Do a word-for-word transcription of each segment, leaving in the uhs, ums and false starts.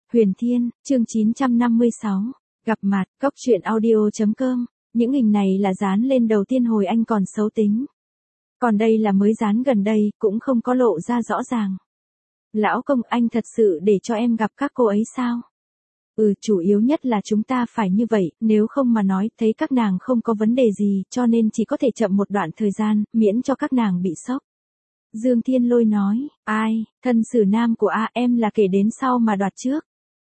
Huyền Thiên, chương chín trăm năm mươi sáu. Gặp mặt, cốc truyện audio chấm com. Những hình này là dán lên đầu tiên hồi anh còn xấu tính. Còn đây là mới dán gần đây, cũng không có lộ ra rõ ràng. Lão công, anh thật sự để cho em gặp các cô ấy sao? Ừ, chủ yếu nhất là chúng ta phải như vậy, nếu không mà nói thấy các nàng không có vấn đề gì, cho nên chỉ có thể chậm một đoạn thời gian, miễn cho các nàng bị sốc. Dương Thiên Lôi nói, ai, thân xử nam của A em là kể đến sau mà đoạt trước.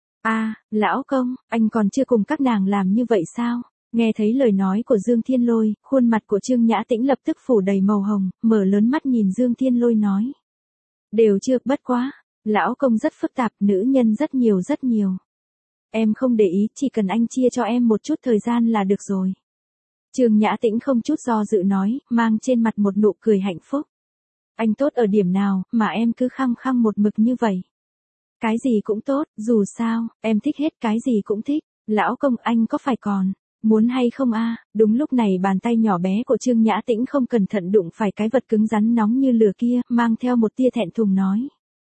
A, lão công, anh còn chưa cùng các nàng làm như vậy sao? Nghe thấy lời nói của Dương Thiên Lôi, khuôn mặt của Trương Nhã Tĩnh lập tức phủ đầy màu hồng, mở lớn mắt nhìn Dương Thiên Lôi nói. Đều chưa, bất quá, lão công rất phức tạp, nữ nhân rất nhiều rất nhiều. Em không để ý, chỉ cần anh chia cho em một chút thời gian là được rồi. Trương Nhã Tĩnh không chút do dự nói, mang trên mặt một nụ cười hạnh phúc. Anh tốt ở điểm nào, mà em cứ khăng khăng một mực như vậy? Cái gì cũng tốt, dù sao, em thích hết cái gì cũng thích. Lão công, anh có phải còn muốn hay không a? Đúng lúc này bàn tay nhỏ bé của Trương Nhã Tĩnh không cẩn thận đụng phải cái vật cứng rắn nóng như lửa kia, mang theo một tia thẹn thùng nói.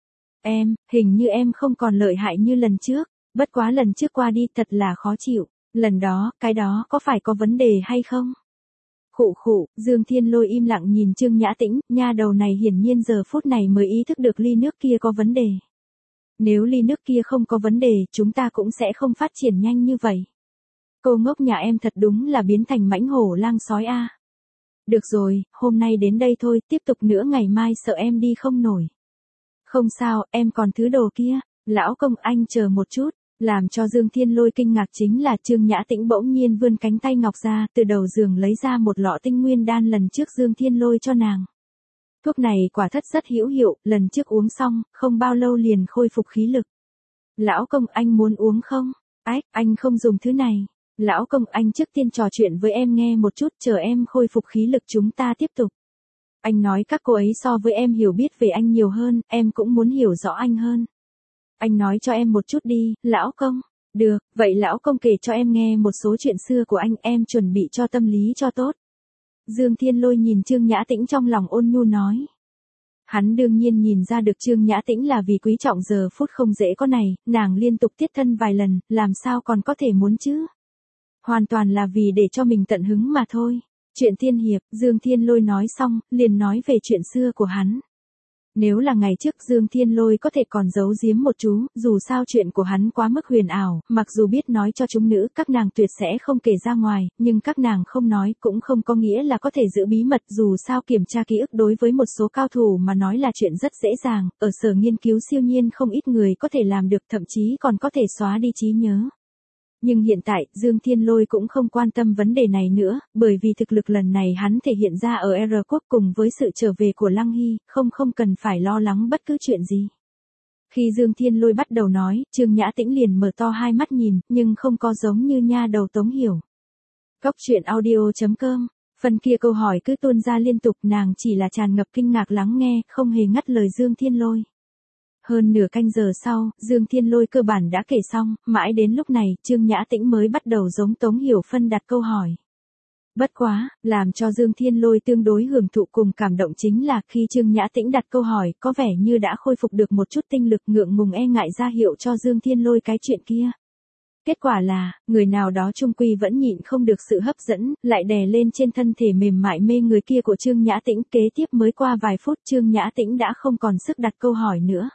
Em, hình như em không còn lợi hại như lần trước, bất quá lần trước qua đi thật là khó chịu. Lần đó, cái đó có phải có vấn đề hay không? Khụ khụ, Dương Thiên Lôi im lặng nhìn Trương Nhã Tĩnh, nha đầu này hiển nhiên giờ phút này mới ý thức được ly nước kia có vấn đề. Nếu ly nước kia không có vấn đề, chúng ta cũng sẽ không phát triển nhanh như vậy. Cô ngốc nhà em thật đúng là biến thành mãnh hổ lang sói a. Được rồi, hôm nay đến đây thôi, tiếp tục nữa ngày mai sợ em đi không nổi. Không sao, em còn thứ đồ kia. Lão công, anh chờ một chút. Làm cho Dương Thiên Lôi kinh ngạc chính là Trương Nhã Tĩnh bỗng nhiên vươn cánh tay ngọc ra, từ đầu giường lấy ra một lọ tinh nguyên đan lần trước Dương Thiên Lôi cho nàng. Thuốc này quả thật rất hữu hiệu, lần trước uống xong, không bao lâu liền khôi phục khí lực. Lão công, anh muốn uống không? Ách, anh không dùng thứ này. Lão công, anh trước tiên trò chuyện với em nghe một chút, chờ em khôi phục khí lực chúng ta tiếp tục. Anh nói các cô ấy so với em hiểu biết về anh nhiều hơn, em cũng muốn hiểu rõ anh hơn. Anh nói cho em một chút đi, lão công. Được, vậy lão công kể cho em nghe một số chuyện xưa của anh, em chuẩn bị cho tâm lý cho tốt. Dương Thiên Lôi nhìn Trương Nhã Tĩnh trong lòng ôn nhu nói. Hắn đương nhiên nhìn ra được Trương Nhã Tĩnh là vì quý trọng giờ phút không dễ có này, nàng liên tục tiết thân vài lần, làm sao còn có thể muốn chứ? Hoàn toàn là vì để cho mình tận hứng mà thôi. Chuyện thiên hiệp, Dương Thiên Lôi nói xong, liền nói về chuyện xưa của hắn. Nếu là ngày trước Dương Thiên Lôi có thể còn giấu giếm một chú, dù sao chuyện của hắn quá mức huyền ảo, mặc dù biết nói cho chúng nữ các nàng tuyệt sẽ không kể ra ngoài, nhưng các nàng không nói cũng không có nghĩa là có thể giữ bí mật, dù sao kiểm tra ký ức đối với một số cao thủ mà nói là chuyện rất dễ dàng, ở sở nghiên cứu siêu nhiên không ít người có thể làm được, thậm chí còn có thể xóa đi trí nhớ. Nhưng hiện tại, Dương Thiên Lôi cũng không quan tâm vấn đề này nữa, bởi vì thực lực lần này hắn thể hiện ra ở R quốc cùng với sự trở về của Lăng Hy, không không cần phải lo lắng bất cứ chuyện gì. Khi Dương Thiên Lôi bắt đầu nói, Trương Nhã Tĩnh liền mở to hai mắt nhìn, nhưng không có giống như nha đầu Tống Hiểu. Cốc truyện audio chấm com, phần kia câu hỏi cứ tuôn ra liên tục, nàng chỉ là tràn ngập kinh ngạc lắng nghe, không hề ngắt lời Dương Thiên Lôi. Hơn nửa canh giờ sau, Dương Thiên Lôi cơ bản đã kể xong, mãi đến lúc này, Trương Nhã Tĩnh mới bắt đầu giống Tống Hiểu Phân đặt câu hỏi. Bất quá, làm cho Dương Thiên Lôi tương đối hưởng thụ cùng cảm động chính là khi Trương Nhã Tĩnh đặt câu hỏi, có vẻ như đã khôi phục được một chút tinh lực, ngượng ngùng e ngại ra hiệu cho Dương Thiên Lôi cái chuyện kia. Kết quả là, người nào đó trung quy vẫn nhịn không được sự hấp dẫn, lại đè lên trên thân thể mềm mại mê người kia của Trương Nhã Tĩnh. Kế tiếp mới qua vài phút Trương Nhã Tĩnh đã không còn sức đặt câu hỏi nữa.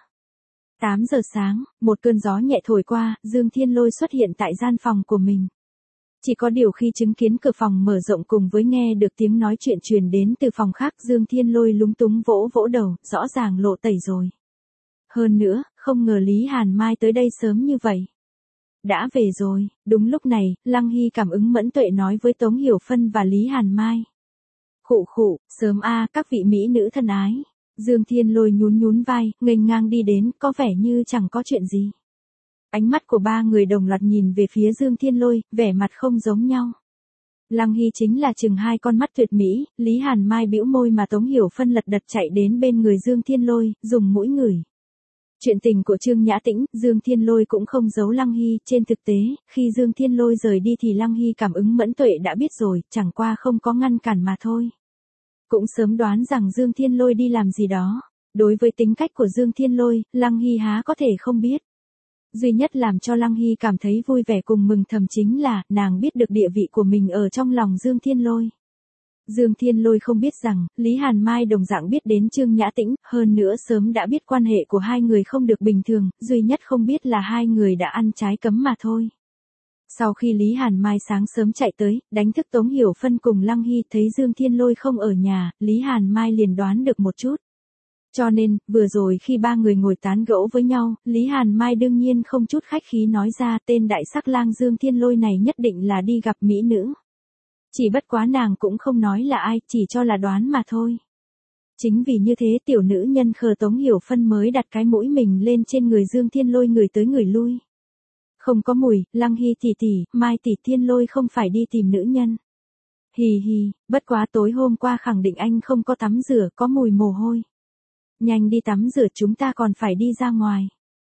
tám giờ sáng, một cơn gió nhẹ thổi qua, Dương Thiên Lôi xuất hiện tại gian phòng của mình. Chỉ có điều khi chứng kiến cửa phòng mở rộng cùng với nghe được tiếng nói chuyện truyền đến từ phòng khác, Dương Thiên Lôi lúng túng vỗ vỗ đầu, rõ ràng lộ tẩy rồi. Hơn nữa, không ngờ Lý Hàn Mai tới đây sớm như vậy. Đã về rồi, đúng lúc này, Lăng Hy cảm ứng mẫn tuệ nói với Tống Hiểu Phân và Lý Hàn Mai. Khụ khụ, sớm a, các vị mỹ nữ thân ái. Dương Thiên Lôi nhún nhún vai, nghênh ngang đi đến, có vẻ như chẳng có chuyện gì. Ánh mắt của ba người đồng loạt nhìn về phía Dương Thiên Lôi, vẻ mặt không giống nhau. Lăng Hy chính là chừng hai con mắt tuyệt mỹ, Lý Hàn Mai bĩu môi mà Tống Hiểu Phân lật đật chạy đến bên người Dương Thiên Lôi, dùng mũi ngửi. Chuyện tình của Trương Nhã Tĩnh, Dương Thiên Lôi cũng không giấu Lăng Hy, trên thực tế, khi Dương Thiên Lôi rời đi thì Lăng Hy cảm ứng mẫn tuệ đã biết rồi, chẳng qua không có ngăn cản mà thôi. Cũng sớm đoán rằng Dương Thiên Lôi đi làm gì đó. Đối với tính cách của Dương Thiên Lôi, Lăng Hy há có thể không biết. Duy nhất làm cho Lăng Hy cảm thấy vui vẻ cùng mừng thầm chính là, nàng biết được địa vị của mình ở trong lòng Dương Thiên Lôi. Dương Thiên Lôi không biết rằng, Lý Hàn Mai đồng dạng biết đến Trương Nhã Tĩnh, hơn nữa sớm đã biết quan hệ của hai người không được bình thường, duy nhất không biết là hai người đã ăn trái cấm mà thôi. Sau khi Lý Hàn Mai sáng sớm chạy tới, đánh thức Tống Hiểu Phân cùng Lăng Hy thấy Dương Thiên Lôi không ở nhà, Lý Hàn Mai liền đoán được một chút. Cho nên, vừa rồi khi ba người ngồi tán gẫu với nhau, Lý Hàn Mai đương nhiên không chút khách khí nói ra tên đại sắc lang Dương Thiên Lôi này nhất định là đi gặp mỹ nữ. Chỉ bất quá nàng cũng không nói là ai, chỉ cho là đoán mà thôi. Chính vì như thế tiểu nữ nhân khờ Tống Hiểu Phân mới đặt cái mũi mình lên trên người Dương Thiên Lôi người tới người lui. Không có mùi, Lăng Hy tỷ tỷ, Mai tỷ Thiên Lôi không phải đi tìm nữ nhân. Hì hì, bất quá tối hôm qua khẳng định anh không có tắm rửa, có mùi mồ hôi. Nhanh đi tắm rửa, chúng ta còn phải đi ra ngoài.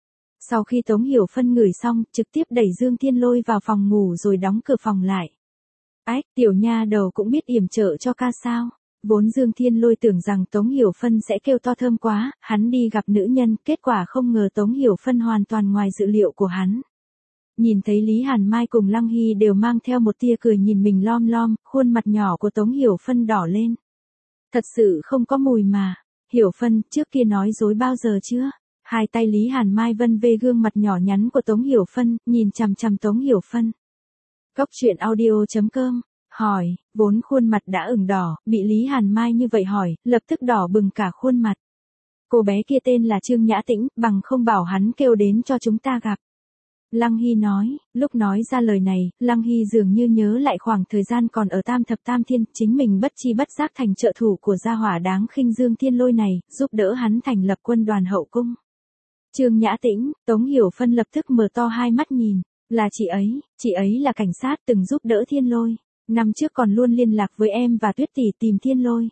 Sau khi Tống Hiểu Phân ngửi xong, trực tiếp đẩy Dương Thiên Lôi vào phòng ngủ rồi đóng cửa phòng lại. Ách, tiểu nha đầu cũng biết yểm trợ cho ca sao. Vốn Dương Thiên Lôi tưởng rằng Tống Hiểu Phân sẽ kêu to thơm quá, hắn đi gặp nữ nhân, kết quả không ngờ Tống Hiểu Phân hoàn toàn ngoài dự liệu của hắn. Nhìn thấy Lý Hàn Mai cùng Lăng Hy đều mang theo một tia cười nhìn mình lom lom, khuôn mặt nhỏ của Tống Hiểu Phân đỏ lên. Thật sự không có mùi mà. Hiểu Phân, trước kia nói dối bao giờ chưa? Hai tay Lý Hàn Mai vân về gương mặt nhỏ nhắn của Tống Hiểu Phân, nhìn chằm chằm Tống Hiểu Phân. Cốc truyện audio chấm com, hỏi, vốn khuôn mặt đã ửng đỏ, bị Lý Hàn Mai như vậy hỏi, lập tức đỏ bừng cả khuôn mặt. Cô bé kia tên là Trương Nhã Tĩnh, bằng không bảo hắn kêu đến cho chúng ta gặp. Lăng Hy nói, lúc nói ra lời này, Lăng Hy dường như nhớ lại khoảng thời gian còn ở Tam Thập Tam Thiên, chính mình bất chi bất giác thành trợ thủ của gia hỏa đáng khinh Dương Thiên Lôi này, giúp đỡ hắn thành lập quân đoàn hậu cung. Trương Nhã Tĩnh, Tống Hiểu Phân lập tức mở to hai mắt nhìn, là chị ấy, chị ấy là cảnh sát từng giúp đỡ Thiên Lôi, năm trước còn luôn liên lạc với em và Tuyết tỷ tìm Thiên Lôi.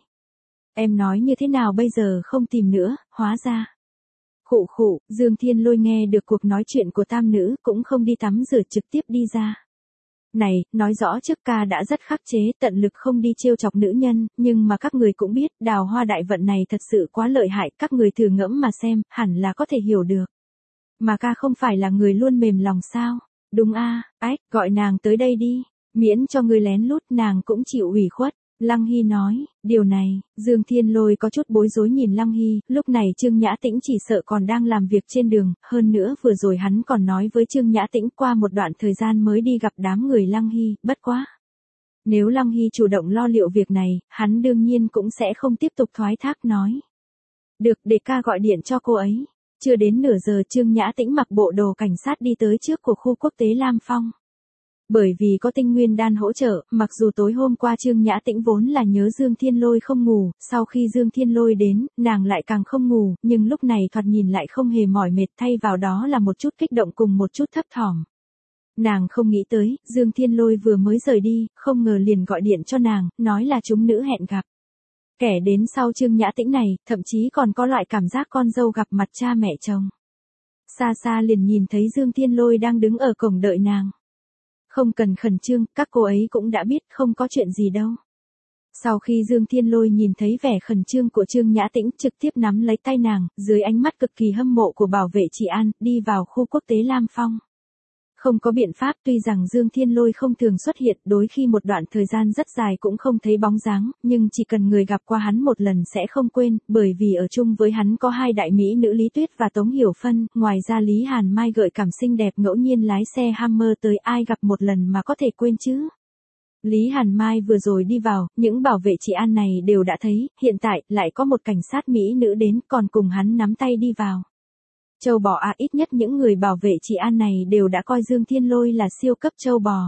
Em nói như thế nào bây giờ không tìm nữa, hóa ra. Khụ khụ, Dương Thiên Lôi nghe được cuộc nói chuyện của tam nữ, cũng không đi tắm rửa trực tiếp đi ra. Này, nói rõ trước ca đã rất khắc chế, tận lực không đi trêu chọc nữ nhân, nhưng mà các người cũng biết, đào hoa đại vận này thật sự quá lợi hại, các người thử ngẫm mà xem, hẳn là có thể hiểu được. Mà ca không phải là người luôn mềm lòng sao? Đúng a, ách, gọi nàng tới đây đi, miễn cho người lén lút nàng cũng chịu ủy khuất. Lăng Hy nói, điều này, Dương Thiên Lôi có chút bối rối nhìn Lăng Hy, lúc này Trương Nhã Tĩnh chỉ sợ còn đang làm việc trên đường, hơn nữa vừa rồi hắn còn nói với Trương Nhã Tĩnh qua một đoạn thời gian mới đi gặp đám người Lăng Hy, bất quá. Nếu Lăng Hy chủ động lo liệu việc này, hắn đương nhiên cũng sẽ không tiếp tục thoái thác nói. Được, để ca gọi điện cho cô ấy. Chưa đến nửa giờ Trương Nhã Tĩnh mặc bộ đồ cảnh sát đi tới trước của khu quốc tế Lam Phong. Bởi vì có tinh nguyên đan hỗ trợ, mặc dù tối hôm qua Trương Nhã Tĩnh vốn là nhớ Dương Thiên Lôi không ngủ, sau khi Dương Thiên Lôi đến, nàng lại càng không ngủ, nhưng lúc này thoạt nhìn lại không hề mỏi mệt, thay vào đó là một chút kích động cùng một chút thấp thỏm. Nàng không nghĩ tới, Dương Thiên Lôi vừa mới rời đi, không ngờ liền gọi điện cho nàng, nói là chúng nữ hẹn gặp. Kẻ đến sau Trương Nhã Tĩnh này, thậm chí còn có loại cảm giác con dâu gặp mặt cha mẹ chồng. Xa xa liền nhìn thấy Dương Thiên Lôi đang đứng ở cổng đợi nàng. Không cần khẩn trương, các cô ấy cũng đã biết không có chuyện gì đâu. Sau khi Dương Thiên Lôi nhìn thấy vẻ khẩn trương của Trương Nhã Tĩnh, trực tiếp nắm lấy tay nàng, dưới ánh mắt cực kỳ hâm mộ của bảo vệ trị an, đi vào khu quốc tế Lam Phong. Không có biện pháp, tuy rằng Dương Thiên Lôi không thường xuất hiện, đôi khi một đoạn thời gian rất dài cũng không thấy bóng dáng, nhưng chỉ cần người gặp qua hắn một lần sẽ không quên, bởi vì ở chung với hắn có hai đại mỹ nữ Lý Tuyết và Tống Hiểu Phân, ngoài ra Lý Hàn Mai gợi cảm xinh đẹp ngẫu nhiên lái xe Hammer tới, ai gặp một lần mà có thể quên chứ. Lý Hàn Mai vừa rồi đi vào, những bảo vệ trị an này đều đã thấy, hiện tại lại có một cảnh sát mỹ nữ đến, còn cùng hắn nắm tay đi vào. Châu bò à, ít nhất những người bảo vệ trị an này đều đã coi Dương Thiên Lôi là siêu cấp châu bò.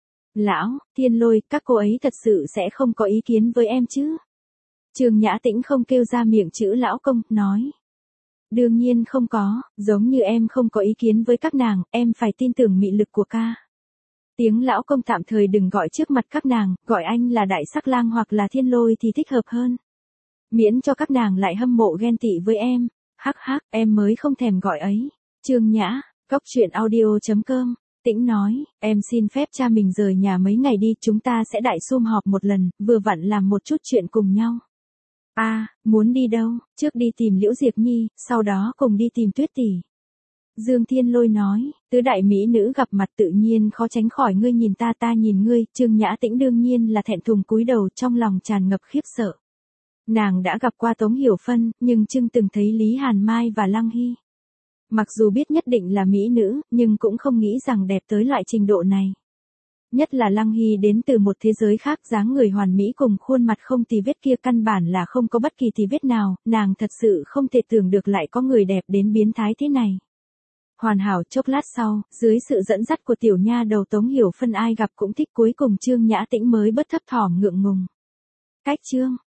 Lão, Thiên Lôi, các cô ấy thật sự sẽ không có ý kiến với em chứ? Trương Nhã Tĩnh không kêu ra miệng chữ lão công, nói. Đương nhiên không có, giống như em không có ý kiến với các nàng, em phải tin tưởng mị lực của ca. Tiếng lão công tạm thời đừng gọi trước mặt các nàng, gọi anh là Đại Sắc Lang hoặc là Thiên Lôi thì thích hợp hơn. Miễn cho các nàng lại hâm mộ ghen tị với em. Hắc hắc, em mới không thèm gọi ấy. Trương Nhã, cốc truyện audio chấm com, Tĩnh nói, em xin phép cha mình rời nhà mấy ngày đi, chúng ta sẽ đại sum họp một lần, vừa vặn làm một chút chuyện cùng nhau. A, à, muốn đi đâu? Trước đi tìm Liễu Diệp Nhi, sau đó cùng đi tìm Tuyết tỷ. Dương Thiên Lôi nói, tứ đại mỹ nữ gặp mặt tự nhiên khó tránh khỏi ngươi nhìn ta ta nhìn ngươi, Trương Nhã Tĩnh đương nhiên là thẹn thùng cúi đầu trong lòng tràn ngập khiếp sợ. Nàng đã gặp qua Tống Hiểu Phân, nhưng Trương từng thấy Lý Hàn Mai và Lăng Hy. Mặc dù biết nhất định là mỹ nữ, nhưng cũng không nghĩ rằng đẹp tới loại trình độ này. Nhất là Lăng Hy đến từ một thế giới khác, dáng người hoàn mỹ cùng khuôn mặt không tì vết kia căn bản là không có bất kỳ tì vết nào, nàng thật sự không thể tưởng được lại có người đẹp đến biến thái thế này. Hoàn hảo chốc lát sau, dưới sự dẫn dắt của tiểu nha đầu Tống Hiểu Phân ai gặp cũng thích, cuối cùng Trương Nhã Tĩnh mới bớt thấp thỏm ngượng ngùng. Cách Trương